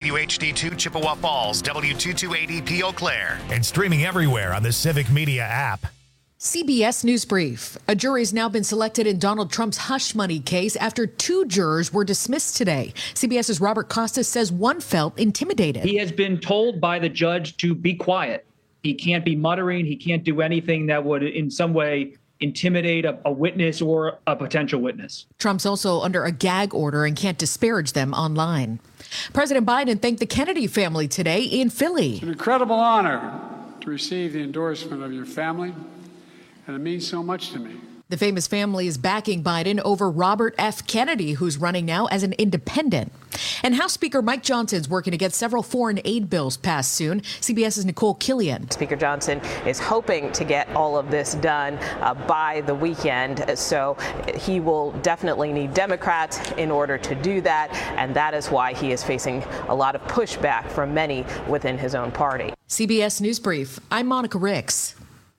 WHD2 Chippewa Falls, W228EP Eau Claire. And streaming everywhere on the Civic Media app. CBS News Brief. A jury has now been selected in Donald Trump's hush money case after 2 jurors were dismissed today. CBS's Robert Costas says one felt intimidated. He has been told by the judge to be quiet. He can't be muttering. He can't do anything that would in some way intimidate a witness or a potential witness. Trump's also under a gag order and can't disparage them online. President Biden thanked the Kennedy family today in Philly. It's an incredible honor to receive the endorsement of your family, and it means so much to me. The famous family is backing Biden over Robert F. Kennedy, who's running now as an independent. And House Speaker Mike Johnson's working to get several foreign aid bills passed soon. CBS's Nicole Killian. Speaker Johnson is hoping to get all of this done by the weekend, so he will definitely need Democrats in order to do that, and that is why he is facing a lot of pushback from many within his own party. CBS News Brief. I'm Monica Ricks.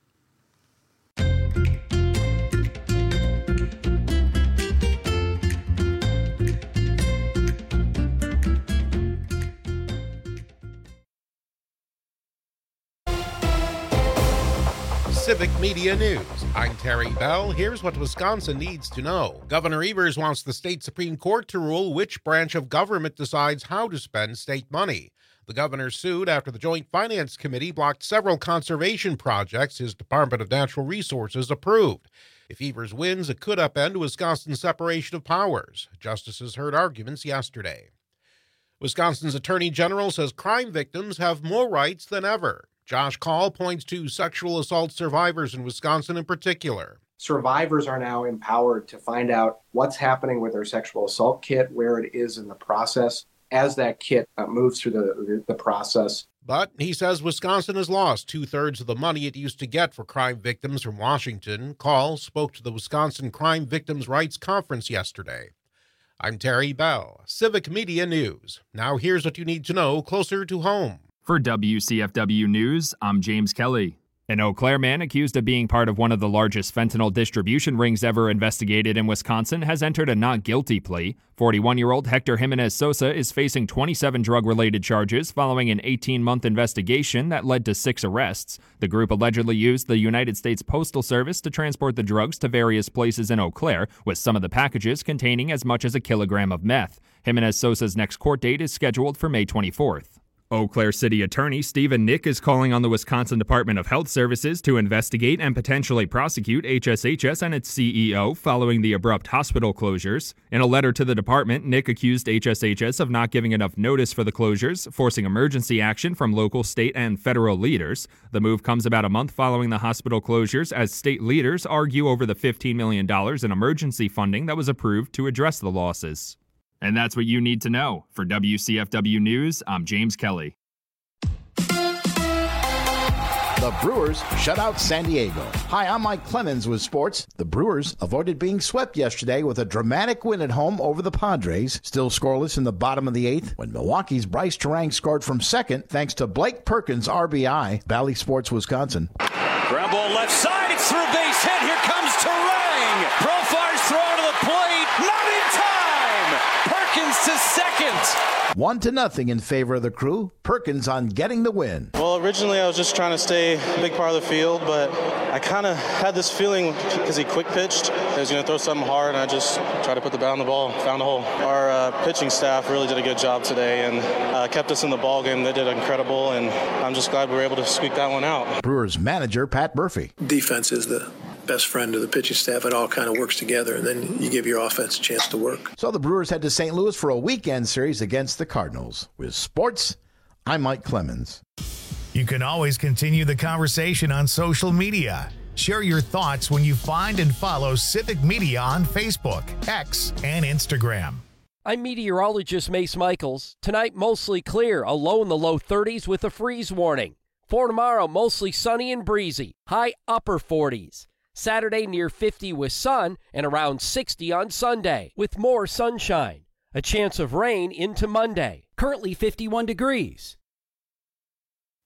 Civic Media News. I'm Terry Bell. Here's what Wisconsin needs to know. Governor Evers wants the state Supreme Court to rule which branch of government decides how to spend state money. The governor sued after the Joint Finance Committee blocked several conservation projects his Department of Natural Resources approved. If Evers wins, it could upend Wisconsin's separation of powers. Justices heard arguments yesterday. Wisconsin's Attorney General says crime victims have more rights than ever. Josh Kaul points to sexual assault survivors in Wisconsin in particular. Survivors are now empowered to find out what's happening with their sexual assault kit, where it is in the process, as that kit moves through the process. But he says Wisconsin has lost 2/3 of the money it used to get for crime victims from Washington. Kaul spoke to the Wisconsin Crime Victims' Rights Conference yesterday. I'm Terry Bell, Civic Media News. Now here's what you need to know closer to home. For WCFW News, I'm James Kelly. An Eau Claire man accused of being part of one of the largest fentanyl distribution rings ever investigated in Wisconsin has entered a not guilty plea. 41-year-old Hector Jimenez Sosa is facing 27 drug-related charges following an 18-month investigation that led to 6 arrests. The group allegedly used the United States Postal Service to transport the drugs to various places in Eau Claire, with some of the packages containing as much as 1 kilogram of meth. Jimenez Sosa's next court date is scheduled for May 24th. Eau Claire City Attorney Stephen Nick is calling on the Wisconsin Department of Health Services to investigate and potentially prosecute HSHS and its CEO following the abrupt hospital closures. In a letter to the department, Nick accused HSHS of not giving enough notice for the closures, forcing emergency action from local, state, and federal leaders. The move comes about a month following the hospital closures as state leaders argue over the $15 million in emergency funding that was approved to address the losses. And that's what you need to know. For WCFW News, I'm James Kelly. The Brewers shut out San Diego. Hi, I'm Mike Clemens with sports. The Brewers avoided being swept yesterday with a dramatic win at home over the Padres. Still scoreless in the bottom of the 8th when Milwaukee's Bryce Terang scored from second thanks to Blake Perkins' RBI. Bally Sports, Wisconsin. Ground ball left side. It's through base hit. Here comes Terang. Profire's throw to the plate. Not in time. Perkins to second. 1-0 in favor of the Crew. Perkins on getting the win. Well, originally I was just trying to stay a big part of the field, but I kind of had this feeling because he quick pitched that he was going to throw something hard, and I just tried to put the bat on the ball, found a hole. Our pitching staff really did a good job today and kept us in the ball game. They did incredible, and I'm just glad we were able to squeak that one out. Brewers manager Pat Murphy. Defense is the best friend of the pitching staff. It all kind of works together, and then you give your offense a chance to work. So the Brewers head to St. Louis for a weekend series against the Cardinals. With sports, I'm Mike Clemens. You can always continue the conversation on social media. Share your thoughts when you find and follow Civic Media on Facebook, X, and Instagram. I'm meteorologist Mace Michaels. Tonight, mostly clear, a low in the low 30s with a freeze warning. For tomorrow, mostly sunny and breezy, high upper 40s. Saturday, near 50 with sun and around 60 on Sunday, with more sunshine. A chance of rain into Monday. Currently 51 degrees.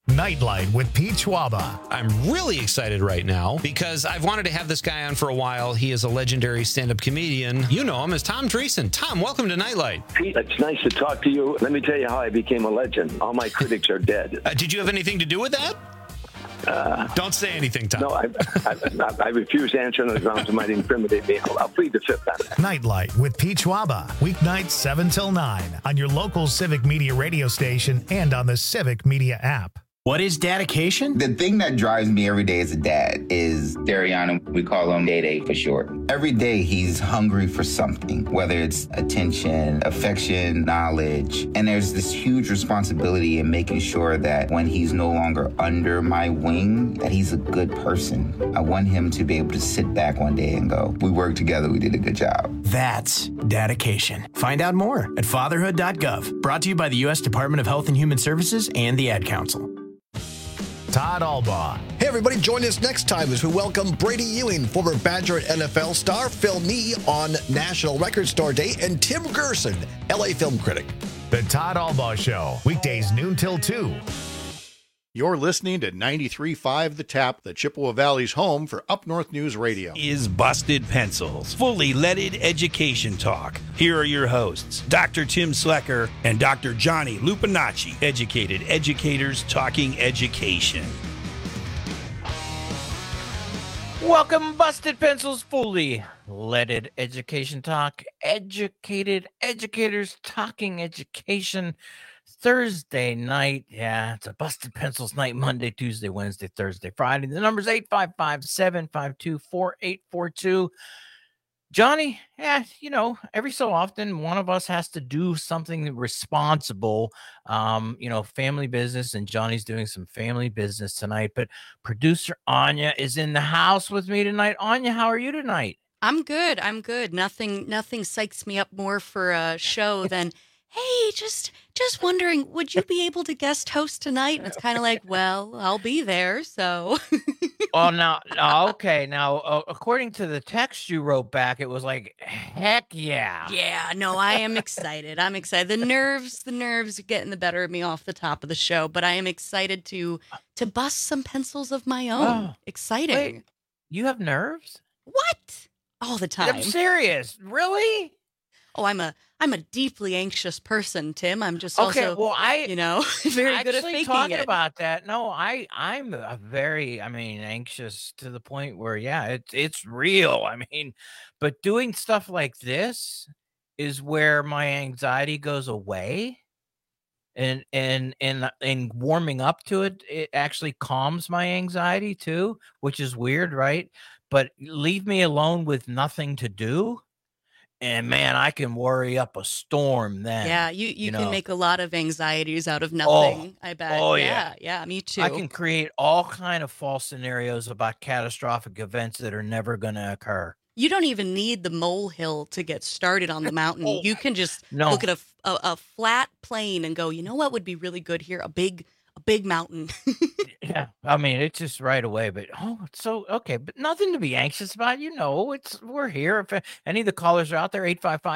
Nightlight with Pete Schwaba. I'm really excited right now because I've wanted to have this guy on for a while. He is a legendary stand-up comedian. You know him as Tom Dreesen. Tom, welcome to Nightlight. Pete, it's nice to talk to you. Let me tell you how I became a legend. All my critics are dead. Did you have anything to do with that? Don't say anything, Tom. No, I refuse to answer on the grounds it might incriminate me. I'll plead the fifth on that. Nightlight with Pete Schwaba. Weeknights 7 till 9 on your local Civic Media radio station and on the Civic Media app. What is dedication? The thing that drives me every day as a dad is Dariana. We call him Day for short. Every day he's hungry for something, whether it's attention, affection, knowledge. And there's this huge responsibility in making sure that when he's no longer under my wing, that he's a good person. I want him to be able to sit back one day and go, we worked together, we did a good job. That's dedication. Find out more at fatherhood.gov. Brought to you by the U.S. Department of Health and Human Services and the Ad Council. Todd Albaugh. Hey, everybody, join us next time as we welcome Brady Ewing, former Badger and NFL star, Phil Nee on National Record Store Day, and Tim Gerson, LA film critic. The Todd Albaugh Show, weekdays noon till 2. You're listening to 93.5 The Tap, the Chippewa Valley's home for Up North News Radio. Is Busted Pencils, fully leaded education talk. Here are your hosts, Dr. Tim Slecker and Dr. Johnny Lupinacci, educated educators talking education. Welcome, Busted Pencils, fully leaded education talk. Educated educators talking education. Thursday night, yeah, it's a Busted Pencils night, Monday, Tuesday, Wednesday, Thursday, Friday. The number's 855-752-4842. Johnny, you know, every so often, one of us has to do something responsible, family business, and Johnny's doing some family business tonight, but producer Anya is in the house with me tonight. Anya, how are you tonight? I'm good. Nothing psychs me up more for a show than, hey, just wondering, would you be able to guest host tonight? And it's kind of like, well, I'll be there, so. Well, now, okay. Now, according to the text you wrote back, it was like, heck yeah. Yeah, no, I am excited. I'm excited. The nerves are getting the better of me off the top of the show, but I am excited to bust some pencils of my own. Oh, exciting. Wait, you have nerves? What? All the time. I'm serious. Really? Oh, I'm a deeply anxious person, Tim. I'm just okay. Also, well, very good at faking talking it. about that. No, I'm a very, anxious to the point where, yeah, it's real. But doing stuff like this is where my anxiety goes away, and warming up to it, it actually calms my anxiety too, which is weird, right? But leave me alone with nothing to do. And man, I can worry up a storm then. Yeah, you can make a lot of anxieties out of nothing, I bet. Oh, yeah, me too. I can create all kind of false scenarios about catastrophic events that are never going to occur. You don't even need the molehill to get started on the mountain. You can just look at a flat plain and go, you know what would be really good here? A big mountain. Yeah, it's just right away, but it's so okay, but nothing to be anxious about. We're here. If any of the callers are out there,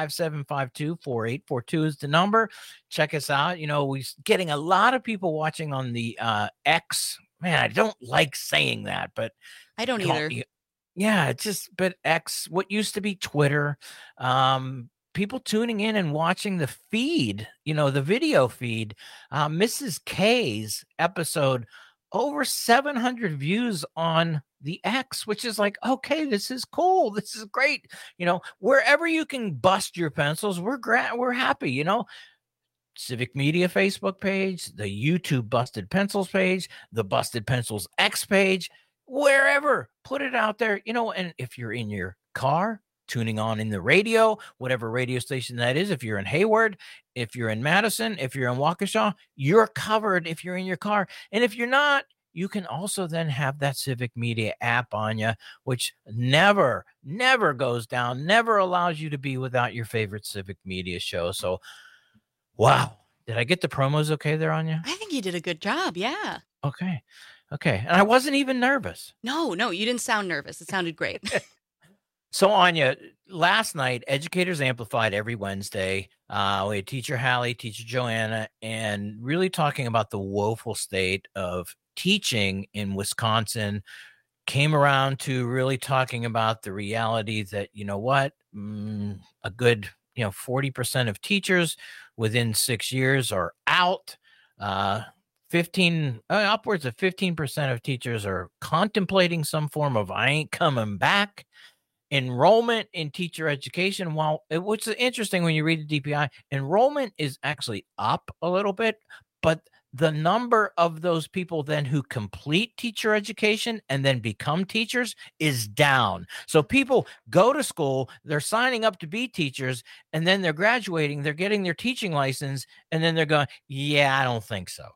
855-752-4842 is the number. Check us out. We're getting a lot of people watching on the X. Man, I don't like saying that, but I don't either. Yeah, but X, what used to be Twitter, people tuning in and watching the feed, the video feed. Mrs. K's episode, over 700 views on the X, which is like, okay, this is cool. This is great. Wherever you can bust your pencils, we're happy, Civic Media Facebook page, the YouTube Busted Pencils page, the Busted Pencils X page, wherever, put it out there, and if you're in your car, tuning on in the radio, whatever radio station that is, if you're in Hayward, if you're in Madison, if you're in Waukesha, you're covered if you're in your car. And if you're not, you can also then have that Civic Media app on you, which never goes down, never allows you to be without your favorite Civic Media show. So, wow. Did I get the promos okay there, Anya? I think you did a good job, yeah. Okay. And I wasn't even nervous. No, you didn't sound nervous. It sounded great. So, Anya, last night, Educators Amplified every Wednesday. We had Teacher Hallie, Teacher Joanna, and really talking about the woeful state of teaching in Wisconsin. Came around to really talking about the reality that, you know what, a good, 40% of teachers within 6 years are out. Upwards of 15% of teachers are contemplating some form of I ain't coming back. Enrollment in teacher education, what's interesting when you read the DPI, enrollment is actually up a little bit, but the number of those people then who complete teacher education and then become teachers is down. So people go to school, they're signing up to be teachers, and then they're graduating, they're getting their teaching license, and then they're going, yeah, I don't think so.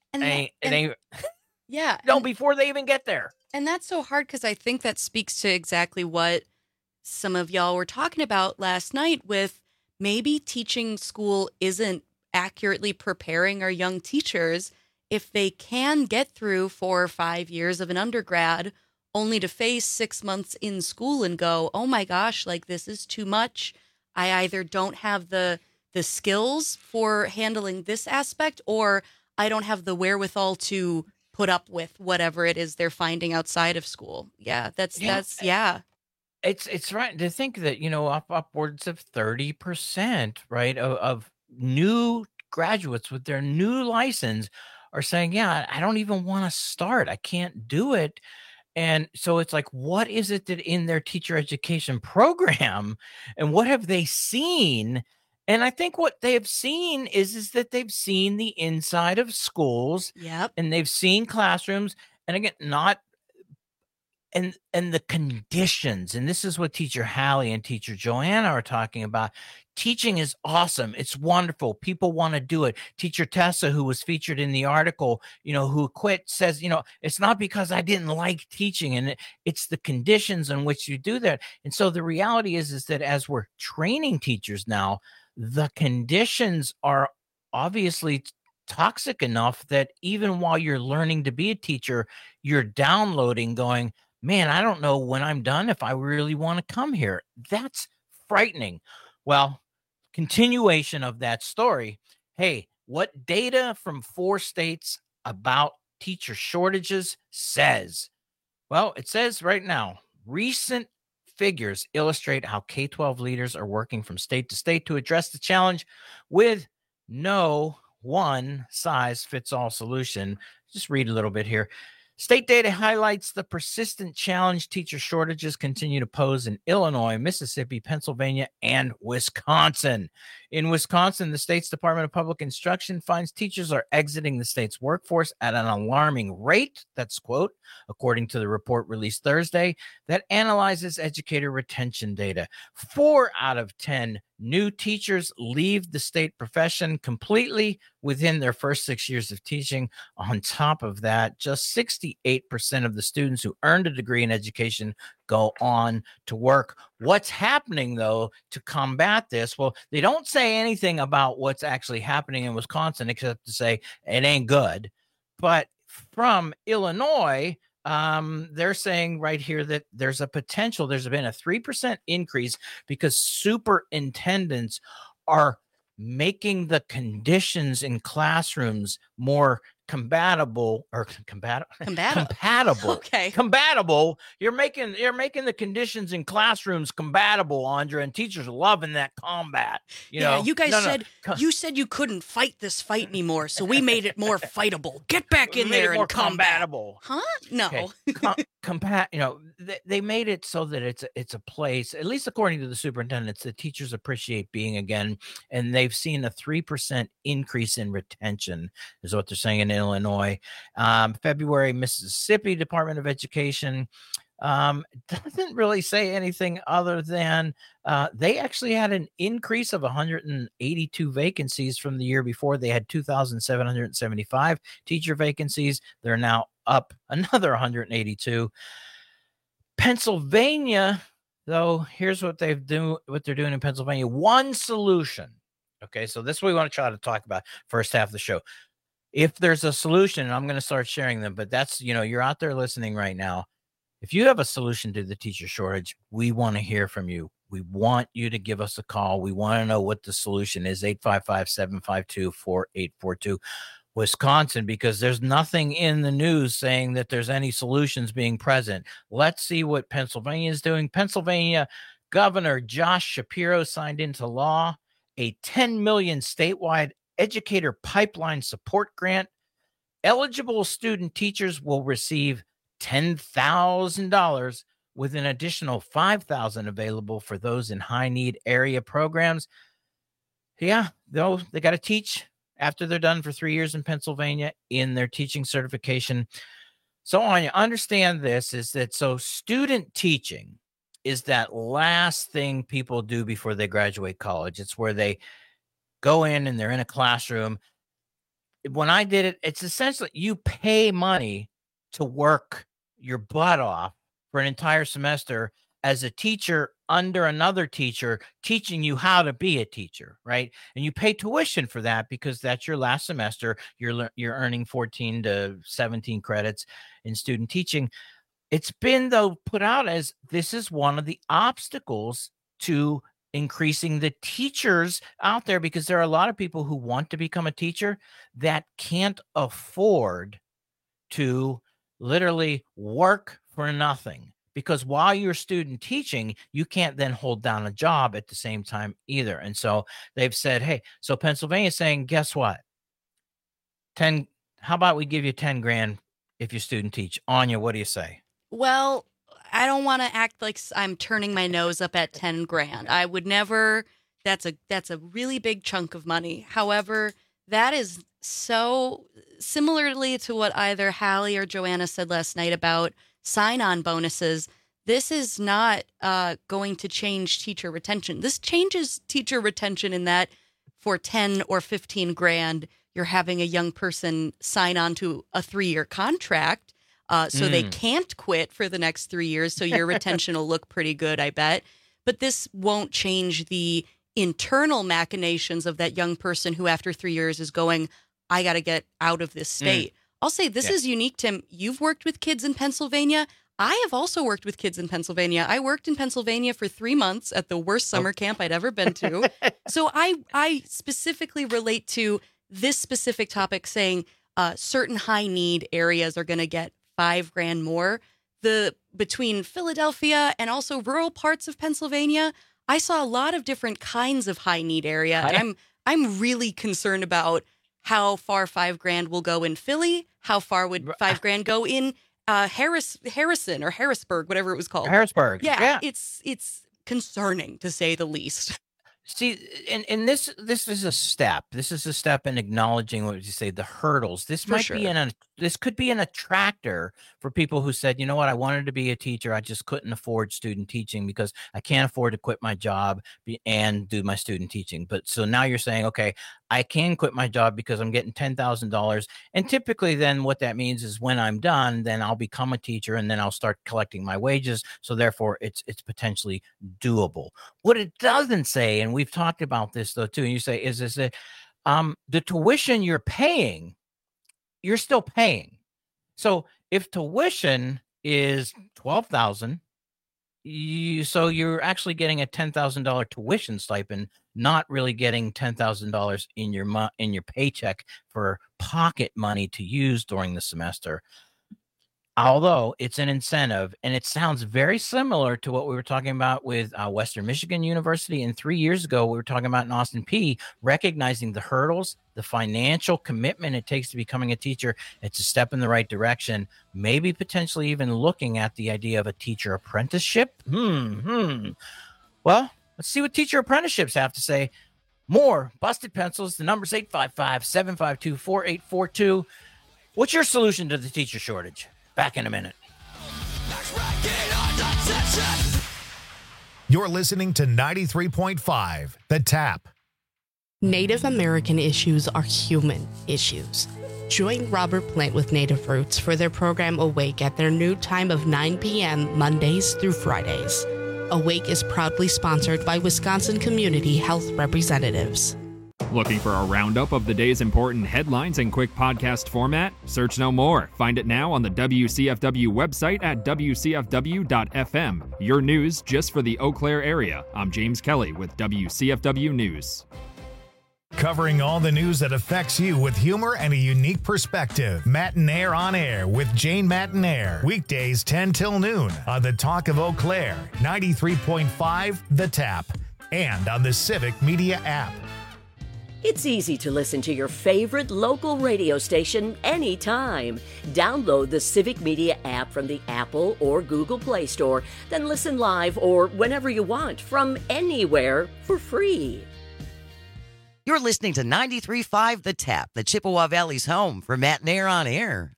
Yeah. No, before they even get there. And that's so hard because I think that speaks to exactly what some of y'all were talking about last night with maybe teaching school isn't accurately preparing our young teachers if they can get through 4 or 5 years of an undergrad only to face 6 months in school and go, oh my gosh, like this is too much. I either don't have the skills for handling this aspect, or I don't have the wherewithal to put up with whatever it is they're finding outside of school. Yeah, that's It's right to think that, upwards of 30%, right, of new graduates with their new license are saying, yeah, I don't even want to start. I can't do it. And so it's like, what is it that in their teacher education program and what have they seen? And I think what they have seen is that they've seen the inside of schools. Yep. And they've seen classrooms. And again, and the conditions, and this is what Teacher Hallie and Teacher Joanna are talking about. Teaching is awesome. It's wonderful. People want to do it. Teacher Tessa, who was featured in the article, who quit, says, it's not because I didn't like teaching, and it's the conditions in which you do that. And so the reality is that as we're training teachers now, the conditions are obviously toxic enough that even while you're learning to be a teacher, you're downloading going, man, I don't know when I'm done if I really want to come here. That's frightening. Well, continuation of that story. Hey, what data from 4 states about teacher shortages says? Well, it says right now, recent figures illustrate how K-12 leaders are working from state to state to address the challenge with no one-size-fits-all solution. Just read a little bit here. State data highlights the persistent challenge teacher shortages continue to pose in Illinois, Mississippi, Pennsylvania, and Wisconsin. In Wisconsin, the state's Department of Public Instruction finds teachers are exiting the state's workforce at an alarming rate. That's quote, according to the report released Thursday that analyzes educator retention data. 4 out of 10 new teachers leave the state profession completely within their first 6 years of teaching. On top of that, just 68% of the students who earned a degree in education go on to work. What's happening, though, to combat this? Well, they don't say anything about what's actually happening in Wisconsin except to say it ain't good. But from Illinois, they're saying right here that there's a potential. There's been a 3% increase because superintendents are making the conditions in classrooms more compatible. Okay. Compatible. You're making the conditions in classrooms compatible, Andra, and teachers are loving that combat. You guys you said you couldn't fight this fight anymore, so we made it more fightable. Get back in there and compatible. Huh? No. Okay. They made it so that it's a place, at least according to the superintendents, that teachers appreciate being again, and they've seen a 3% increase in retention, is what they're saying in Illinois. February, Mississippi Department of Education doesn't really say anything other than they actually had an increase of 182 vacancies from the year before. They had 2,775 teacher vacancies. They're now up another 182. Pennsylvania, though, here's what they're doing in Pennsylvania. One solution. Okay, so this is what we want to try to talk about first half of the show. If there's a solution, and I'm going to start sharing them, but that's, you're out there listening right now. If you have a solution to the teacher shortage, we want to hear from you. We want you to give us a call. We want to know what the solution is. 855-752-4842. Wisconsin, because there's nothing in the news saying that there's any solutions being present. Let's see what Pennsylvania is doing. Pennsylvania Governor Josh Shapiro signed into law a $10 million statewide educator pipeline support grant. Eligible student teachers will receive $10,000 with an additional $5,000 available for those in high need area programs. Yeah, though they got to teach after they're done for 3 years in Pennsylvania in their teaching certification. So on you understand this is that so student teaching is that last thing people do before they graduate college. It's where they go in and they're in a classroom. When I did it, it's essentially you pay money to work your butt off for an entire semester as a teacher under another teacher teaching you how to be a teacher, right? And you pay tuition for that because that's your last semester. You're earning 14 to 17 credits in student teaching. It's been, though, put out as this is one of the obstacles to increasing the teachers out there, because there are a lot of people who want to become a teacher that can't afford to literally work for nothing. Because while you're student teaching, you can't then hold down a job at the same time either. And so they've said, hey, so Pennsylvania's saying, guess what? How about we give you 10 grand if you student teach? Anya, what do you say? Well, I don't want to act like I'm turning my nose up at 10 grand. I would never. That's a really big chunk of money. However, that is so similarly to what either Hallie or Joanna said last night about sign-on bonuses. This is not going to change teacher retention. This changes teacher retention in that for 10 or 15 grand, you're having a young person sign on to a 3-year contract. So they can't quit for the next 3 years. So your retention will look pretty good, I bet. But this won't change the internal machinations of that young person who after 3 years is going, I got to get out of this state. I'll say this is unique, Tim. You've worked with kids in Pennsylvania. I have also worked with kids in Pennsylvania. I worked in Pennsylvania for 3 months at the worst summer camp I'd ever been to. So I specifically relate to this specific topic saying certain high need areas are going to get $5 grand more. Between Philadelphia and also rural parts of Pennsylvania, I saw a lot of different kinds of high need area. And I'm really concerned about how far $5 grand will go in Philly. How far would $5 grand go in Harrison or Harrisburg, whatever it was called? Harrisburg. Yeah. It's concerning to say the least. See, and this is a step. This is a step in acknowledging what you say, the hurdles. This this could be an attractor for people who said, you know what, I wanted to be a teacher. I just couldn't afford student teaching because I can't afford to quit my job and do my student teaching. But so now you're saying, okay, I can quit my job because I'm getting $10,000. And typically then what that means is when I'm done, then I'll become a teacher and then I'll start collecting my wages. So therefore it's potentially doable. What it doesn't say, and we've talked about this though too, and you say, is that the tuition you're paying, you're still paying. So if tuition is $12,000, so you're actually getting a $10,000 tuition stipend, not really getting $10,000 in your paycheck for pocket money to use during the semester. Although it's an incentive, and it sounds very similar to what we were talking about with Western Michigan University. And 3 years ago, we were talking about in Austin Peay, recognizing the hurdles, the financial commitment it takes to becoming a teacher. It's a step in the right direction. Maybe potentially even looking at the idea of a teacher apprenticeship. Well, let's see what teacher apprenticeships have to say. More Busted Pencils. The number's 855-752-4842. What's your solution to the teacher shortage? Back in a minute. You're listening to 93.5 The Tap. Native American issues are human issues. Join Robert Plant with Native Roots for their program Awake at their new time of 9 p.m. Mondays through Fridays. Awake is proudly sponsored by Wisconsin Community Health Representatives. Looking for a roundup of the day's important headlines in quick podcast format? Search no more. Find it now on the WCFW website at WCFW.FM. Your news just for the Eau Claire area. I'm James Kelly with WCFW News. Covering all the news that affects you with humor and a unique perspective. Matinaire on Air with Jane Matinaire. Weekdays 10 till noon on the Talk of Eau Claire, 93.5 The Tap, and on the Civic Media app. It's easy to listen to your favorite local radio station anytime. Download the Civic Media app from the Apple or Google Play Store, then listen live or whenever you want from anywhere for free. You're listening to 93.5 The Tap, the Chippewa Valley's home for Matinaire on Air.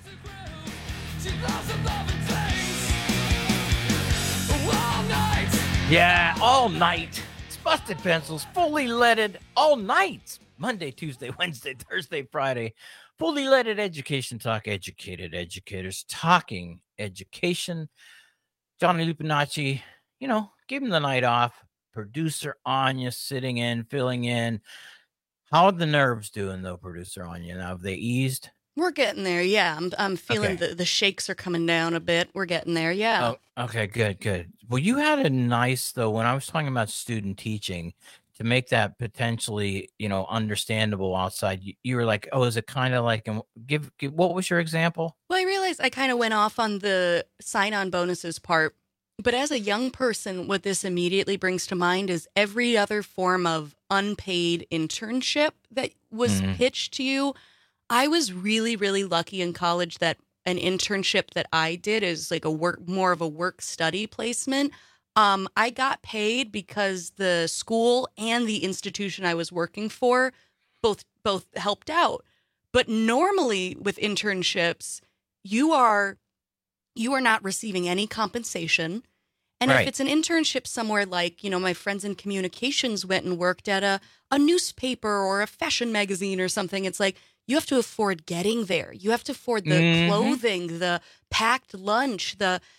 Yeah, all night. Busted Pencils, fully leaded all night. Monday, Tuesday, Wednesday, Thursday, Friday. Fully leaded education talk, educated educators talking education. Johnny Lupinacci, gave him the night off. Producer Anya sitting in, filling in. How are the nerves doing, though, Producer Anya? Now, have they eased? We're getting there, yeah. I'm feeling the shakes are coming down a bit. We're getting there, yeah. Oh, okay, good. Well, you had a nice, though, when I was talking about student teaching, to make that potentially, understandable outside, you were like, oh, is it kind of like, give what was your example? Well, I realized I kind of went off on the sign-on bonuses part, but as a young person, what this immediately brings to mind is every other form of unpaid internship that was pitched to you. I was really, really lucky in college that an internship that I did is like more of a work study placement. I got paid because the school and the institution I was working for both helped out. But normally with internships, you are not receiving any compensation. And Right. if it's an internship somewhere like, my friends in communications went and worked at a newspaper or a fashion magazine or something, it's like, you have to afford getting there. You have to afford the clothing, the packed lunch,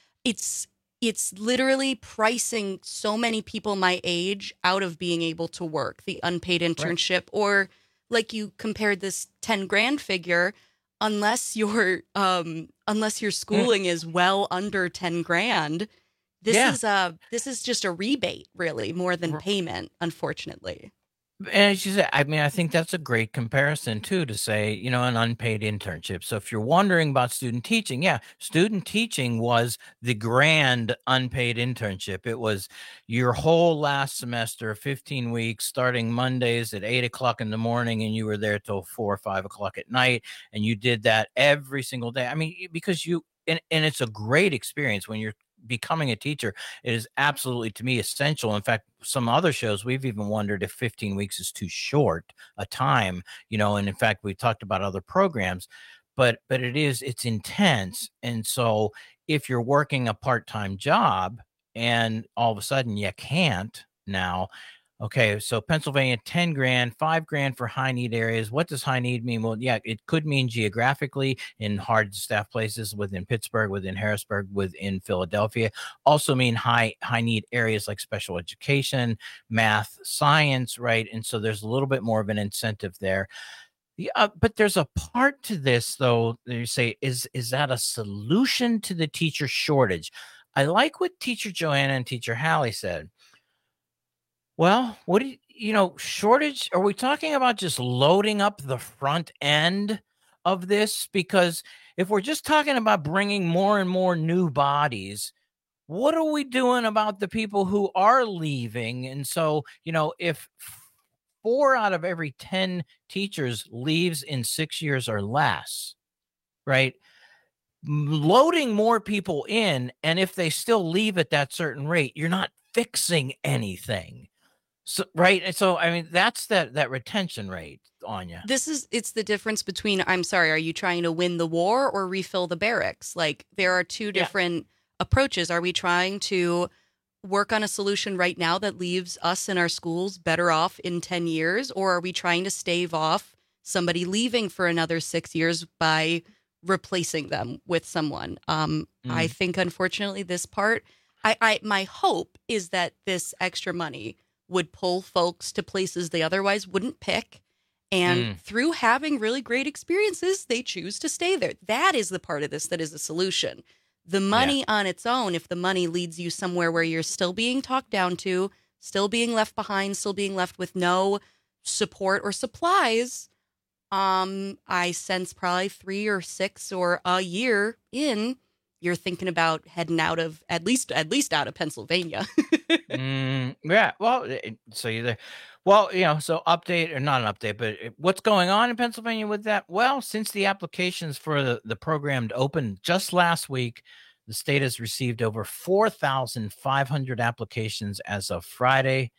it's literally pricing so many people my age out of being able to work, the unpaid internship, or like you compared this 10 grand figure, unless your schooling is well under 10 grand, this is just a rebate, really, more than payment, unfortunately. And as you said, I think that's a great comparison, too, to say, an unpaid internship. So if you're wondering about student teaching, student teaching was the grand unpaid internship. It was your whole last semester, 15 weeks, starting Mondays at 8 o'clock in the morning, and you were there till 4 or 5 o'clock at night. And you did that every single day. Because and it's a great experience when you're becoming a teacher. It is absolutely, to me, essential. In fact, some other shows, we've even wondered if 15 weeks is too short a time, and in fact, we talked about other programs, but it's intense. And so if you're working a part-time job and all of a sudden you can't now, okay, so Pennsylvania, 10 grand, 5 grand for high need areas. What does high need mean? Well, it could mean geographically in hard to staff places within Pittsburgh, within Harrisburg, within Philadelphia. Also mean high need areas like special education, math, science, right? And so there's a little bit more of an incentive there. But there's a part to this, though, that you say, is that a solution to the teacher shortage? I like what Teacher Joanna and Teacher Hallie said. Well, what do shortage? Are we talking about just loading up the front end of this? Because if we're just talking about bringing more and more new bodies, what are we doing about the people who are leaving? And so, if 4 out of every 10 teachers leaves in 6 years or less, right? Loading more people in, and if they still leave at that certain rate, you're not fixing anything. So, right. And so, that's that retention rate, Anya. It's the difference between, I'm sorry, are you trying to win the war or refill the barracks? Like, there are two different approaches. Are we trying to work on a solution right now that leaves us and our schools better off in 10 years? Or are we trying to stave off somebody leaving for another 6 years by replacing them with someone? I think, unfortunately, this part, my hope is that this extra money would pull folks to places they otherwise wouldn't pick. And through having really great experiences, they choose to stay there. That is the part of this that is a solution. The money on its own, if the money leads you somewhere where you're still being talked down to, still being left behind, still being left with no support or supplies, I sense probably 3 or 6 or a year in, you're thinking about heading out of at least out of Pennsylvania. Yeah. Well, so you're there. Well, so update or not an update, but what's going on in Pennsylvania with that? Well, since the applications for the program to open just last week, the state has received over 4,500 applications as of Friday.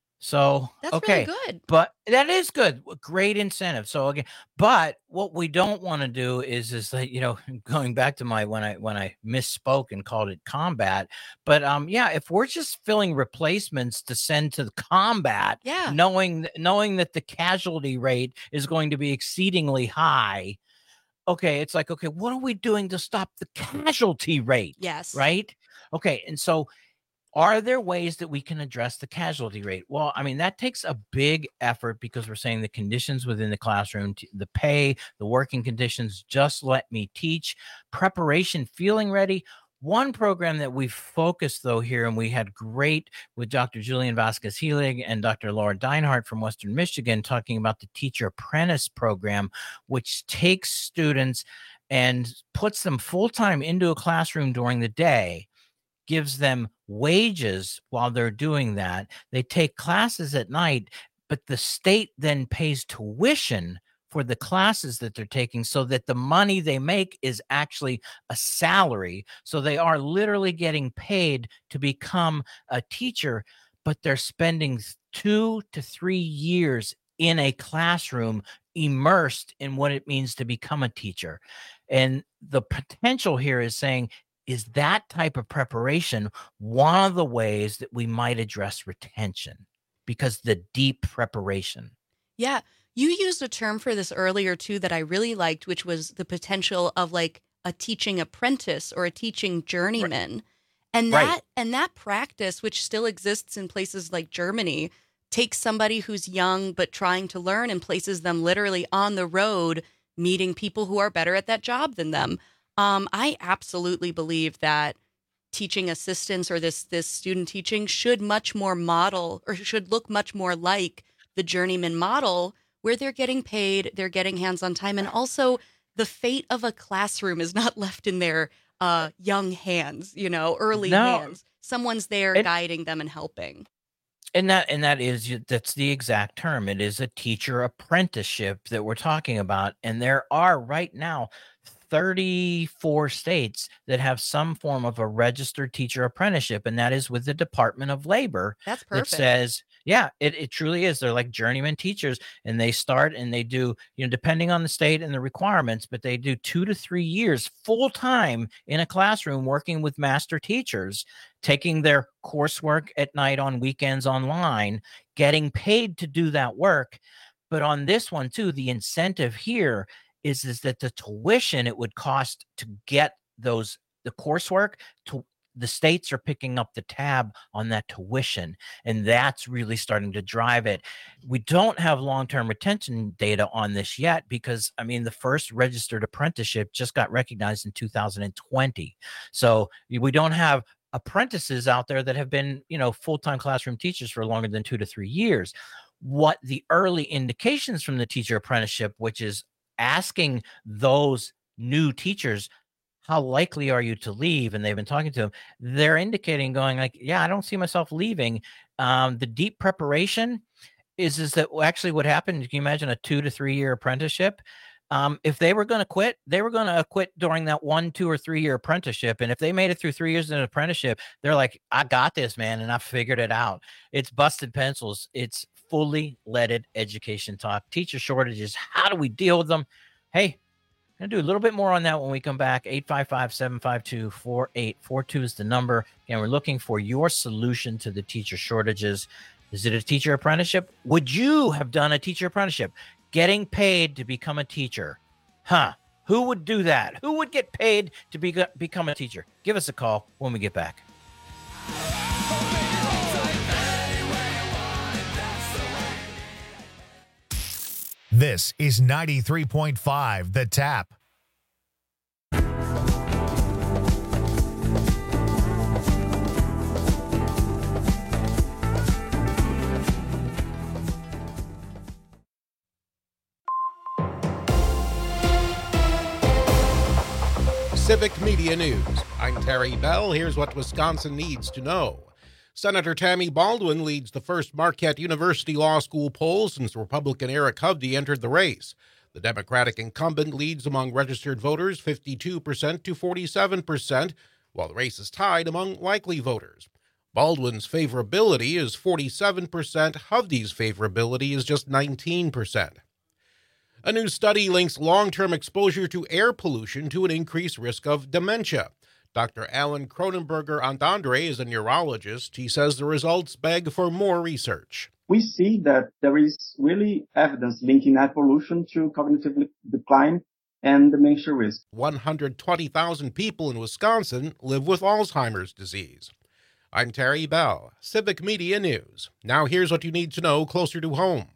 So, that's okay, really good. But that is good. Great incentive. So again, but what we don't want to do is that, going back to my, when I misspoke and called it combat, but if we're just filling replacements to send to the combat, knowing that the casualty rate is going to be exceedingly high. Okay. It's like, okay, what are we doing to stop the casualty rate? Yes. Right. Okay. And so, are there ways that we can address the casualty rate? Well, I mean, that takes a big effort because we're saying the conditions within the classroom, the pay, the working conditions, just let me teach, preparation, feeling ready. One program that we focused, though, here, and we had great with Dr. Julian Vasquez-Helig and Dr. Laura Deinhardt from Western Michigan talking about the Teacher Apprentice program, which takes students and puts them full-time into a classroom during the day, gives them wages while they're doing that. They take classes at night, but the state then pays tuition for the classes that they're taking so that the money they make is actually a salary. So they are literally getting paid to become a teacher, but they're spending 2 to 3 years in a classroom immersed in what it means to become a teacher. And the potential here is saying, is that type of preparation one of the ways that we might address retention? Because the deep preparation. Yeah. You used a term for this earlier, too, that I really liked, which was the potential of like a teaching apprentice or a teaching journeyman. And that practice, which still exists in places like Germany, takes somebody who's young but trying to learn and places them literally on the road, meeting people who are better at that job than them. I absolutely believe that teaching assistants or this student teaching should much more model or should look much more like the journeyman model, where they're getting paid, they're getting hands-on time, and also the fate of a classroom is not left in their young hands, early hands. Someone's there guiding them and helping. And that's the exact term. It is a teacher apprenticeship that we're talking about. And there are right now 34 states that have some form of a registered teacher apprenticeship, and that is with the Department of Labor. That's perfect. That says, it truly is. They're like journeyman teachers, and they start and they do, depending on the state and the requirements, but they do 2 to 3 years full time in a classroom working with master teachers, taking their coursework at night, on weekends, online, getting paid to do that work. But on this one too, the incentive here is that the tuition it would cost to get the coursework, to the states are picking up the tab on that tuition, and that's really starting to drive it. We don't have long-term retention data on this yet because, the first registered apprenticeship just got recognized in 2020. So we don't have apprentices out there that have been, full-time classroom teachers for longer than 2 to 3 years. What the early indications from the teacher apprenticeship, which is asking those new teachers, how likely are you to leave? And they've been talking to them. They're indicating, going like, I don't see myself leaving. The deep preparation is that actually what happened. Can you imagine a 2 to 3 year apprenticeship? If they were going to quit, they were going to quit during that 1, 2, or 3 year apprenticeship. And if they made it through 3 years in an apprenticeship, they're like, I got this, man. And I figured it out. It's busted pencils. It's fully leaded education talk. Teacher shortages. How do we deal with them? Hey, I'm going to do a little bit more on that when we come back. 855-752-4842 is the number. And we're looking for your solution to the teacher shortages. Is it a teacher apprenticeship? Would you have done a teacher apprenticeship? Getting paid to become a teacher. Who would do that? Who would get paid to become a teacher? Give us a call when we get back. This is 93.5 The Tap. Civic Media News. I'm Terry Bell. Here's what Wisconsin needs to know. Senator Tammy Baldwin leads the first Marquette University Law School poll since Republican Eric Hovde entered the race. The Democratic incumbent leads among registered voters 52% to 47%, while the race is tied among likely voters. Baldwin's favorability is 47%. Hovde's favorability is just 19%. A new study links long-term exposure to air pollution to an increased risk of dementia. Dr. Alan Cronenberger-Antandre is a neurologist. He says the results beg for more research. We see that there is really evidence linking air pollution to cognitive decline and dementia risk. 120,000 people in Wisconsin live with Alzheimer's disease. I'm Terry Bell, Civic Media News. Now here's what you need to know closer to home.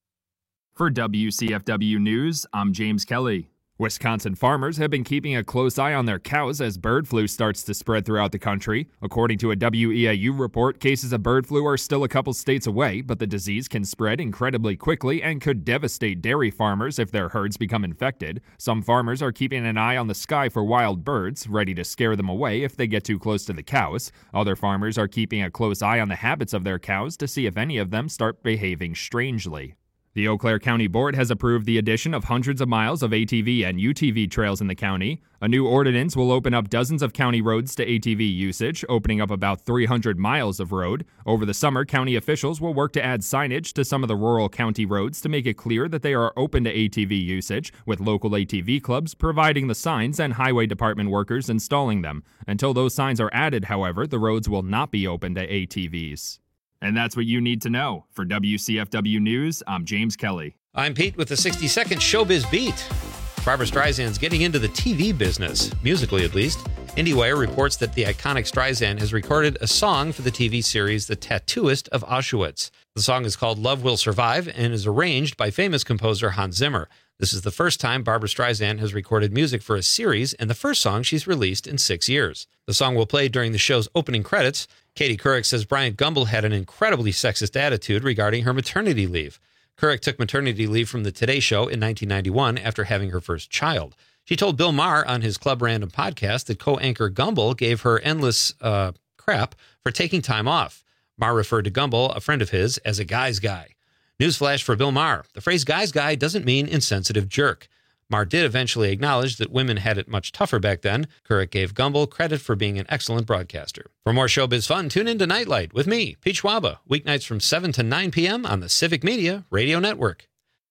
For WCFW News, I'm James Kelly. Wisconsin farmers have been keeping a close eye on their cows as bird flu starts to spread throughout the country. According to a WEIU report, cases of bird flu are still a couple states away, but the disease can spread incredibly quickly and could devastate dairy farmers if their herds become infected. Some farmers are keeping an eye on the sky for wild birds, ready to scare them away if they get too close to the cows. Other farmers are keeping a close eye on the habits of their cows to see if any of them start behaving strangely. The Eau Claire County Board has approved the addition of hundreds of miles of ATV and UTV trails in the county. A new ordinance will open up dozens of county roads to ATV usage, opening up about 300 miles of road. Over the summer, county officials will work to add signage to some of the rural county roads to make it clear that they are open to ATV usage, with local ATV clubs providing the signs and highway department workers installing them. Until those signs are added, however, the roads will not be open to ATVs. And that's what you need to know. For WCFW News, I'm James Kelly. I'm Pete with the 60-second Showbiz Beat. Barbra Streisand's getting into the TV business, musically at least. IndieWire reports that the iconic Streisand has recorded a song for the TV series The Tattooist of Auschwitz. The song is called Love Will Survive and is arranged by famous composer Hans Zimmer. This is the first time Barbra Streisand has recorded music for a series and the first song she's released in 6 years. The song will play during the show's opening credits. Katie Couric says Bryant Gumbel had an incredibly sexist attitude regarding her maternity leave. Couric took maternity leave from the Today Show in 1991 after having her first child. She told Bill Maher on his Club Random podcast that co-anchor Gumbel gave her endless crap for taking time off. Maher referred to Gumbel, a friend of his, as a guy's guy. Newsflash for Bill Maher. The phrase guy's guy doesn't mean insensitive jerk. Maher did eventually acknowledge that women had it much tougher back then. Couric gave Gumbel credit for being an excellent broadcaster. For more showbiz fun, tune in to Nightlight with me, Pete Schwaba, weeknights from 7 to 9 p.m. on the Civic Media Radio Network.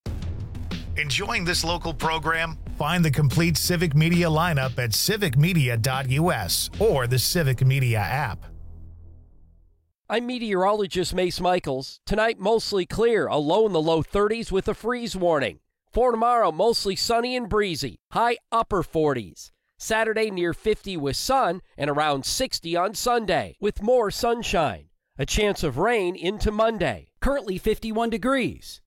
Enjoying this local program? Find the complete Civic Media lineup at civicmedia.us or the Civic Media app. I'm meteorologist Mace Michaels. Tonight, mostly clear, a low in the low 30s with a freeze warning. For tomorrow, mostly sunny and breezy, high upper 40s. Saturday, near 50 with sun and around 60 on Sunday, with more sunshine. A chance of rain into Monday. Currently 51 degrees.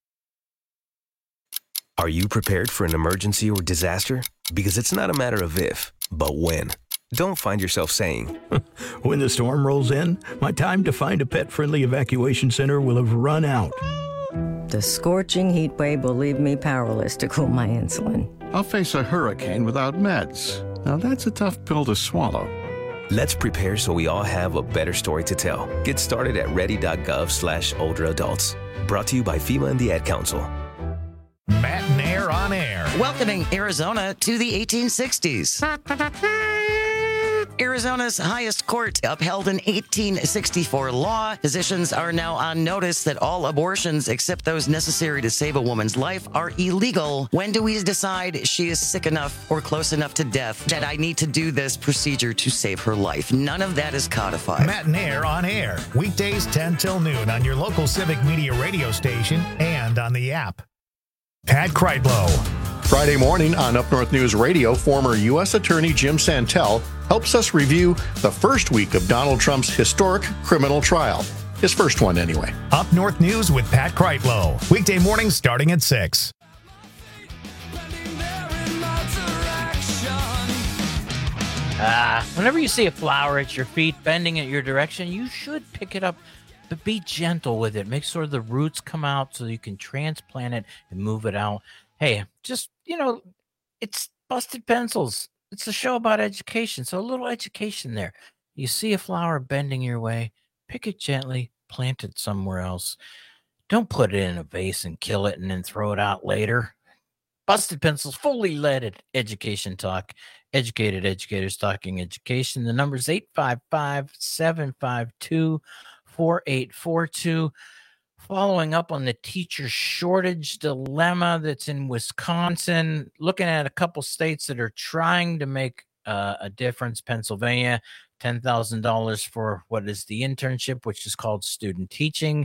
Are you prepared for an emergency or disaster? Because it's not a matter of if, but when. Don't find yourself saying, when the storm rolls in, my time to find a pet-friendly evacuation center will have run out. The scorching heat wave will leave me powerless to cool my insulin. I'll face a hurricane without meds. Now that's a tough pill to swallow. Let's prepare so we all have a better story to tell. Get started at ready.gov/older adults. Brought to you by FEMA and the Ad Council. Matt and Air on Air. Welcoming Arizona to the 1860s. Arizona's highest court upheld an 1864 law. Physicians are now on notice that all abortions except those necessary to save a woman's life are illegal. When do we decide she is sick enough or close enough to death that I need to do this procedure to save her life? None of that is codified. Matt and Air on Air. Weekdays 10 till noon on your local Civic Media radio station and on the app. Pat Kreitlow. Friday morning on Up North News Radio, former U.S. Attorney Jim Santel helps us review the first week of Donald Trump's historic criminal trial. His first one, anyway. Up North News with Pat Kreitlow. Weekday mornings starting at 6. Whenever you see a flower at your feet bending at your direction, you should pick it up, but be gentle with it. Make sure the roots come out so you can transplant it and move it out. Hey, just, it's Busted Pencils. It's a show about education, so a little education there. You see a flower bending your way, pick it gently, plant it somewhere else. Don't put it in a vase and kill it and then throw it out later. Busted Pencils, fully leaded education talk. Educated educators talking education. The number is 855-752-4842. Following up on the teacher shortage dilemma that's in Wisconsin, looking at a couple states that are trying to make a difference. Pennsylvania, $10,000 for what is the internship, which is called student teaching.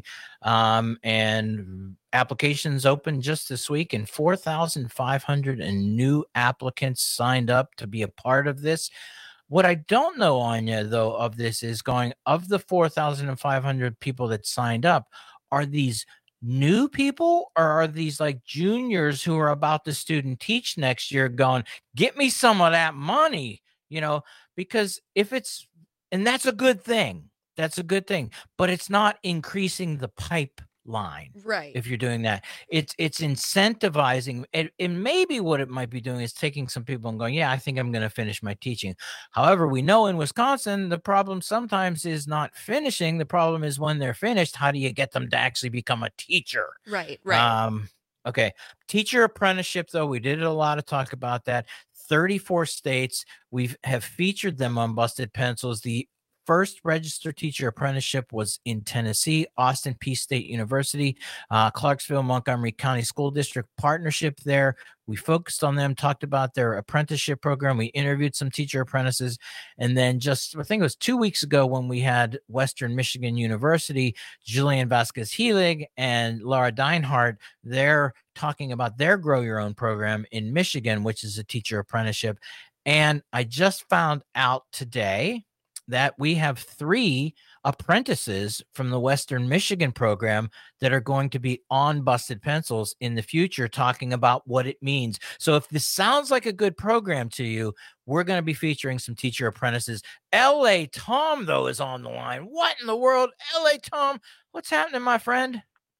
And applications open just this week, and 4,500 new applicants signed up to be a part of this. What I don't know, Anya, though, of this is going, of the 4,500 people that signed up, are these new people or are these like juniors who are about to student teach next year going, get me some of that money, because if it's, and that's a good thing. That's a good thing, but it's not increasing the pipeline. Right. If you're doing that, it's incentivizing it. And maybe what it might be doing is taking some people and going, yeah, I think I'm going to finish my teaching. However, we know in Wisconsin, the problem sometimes is not finishing. The problem is when they're finished, how do you get them to actually become a teacher? Right. Okay. Teacher apprenticeship, though, we did a lot of talk about that. 34 states. We have featured them on Busted Pencils. The first registered teacher apprenticeship was in Tennessee, Austin Peay State University, Clarksville, Montgomery County School District partnership there. We focused on them, talked about their apprenticeship program. We interviewed some teacher apprentices. And then I think it was 2 weeks ago when we had Western Michigan University, Julian Vasquez-Helig and Laura Deinhardt, they're talking about their Grow Your Own program in Michigan, which is a teacher apprenticeship. And I just found out today that we have 3 apprentices from the Western Michigan program that are going to be on Busted Pencils in the future talking about what it means. So if this sounds like a good program to you, we're going to be featuring some teacher apprentices. L.A. Tom, though, is on the line. What in the world? L.A. Tom, what's happening, my friend?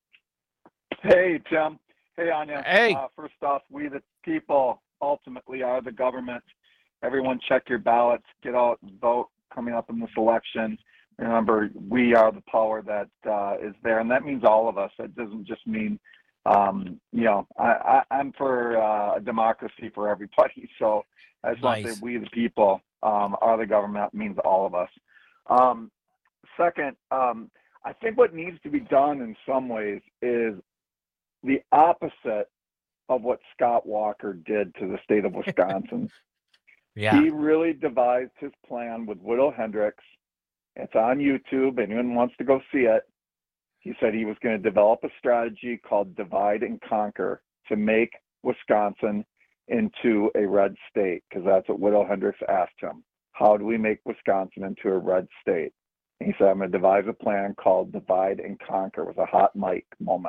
Hey, Tim. Hey, Anya. Hey. First off, we the people ultimately are the government. Everyone check your ballots, get out and vote coming up in this election. Remember, we are the power that is there, and that means all of us. That doesn't just mean, I'm for a democracy for everybody. So I just want to say we the people are the government. That means all of us. Second, I think what needs to be done in some ways is the opposite of what Scott Walker did to the state of Wisconsin. Yeah. He really devised his plan with Widow Hendricks. It's on YouTube. Anyone wants to go see it. He said he was going to develop a strategy called Divide and Conquer to make Wisconsin into a red state, because that's what Widow Hendricks asked him. How do we make Wisconsin into a red state? And he said, I'm going to devise a plan called Divide and Conquer. It was a hot mic moment.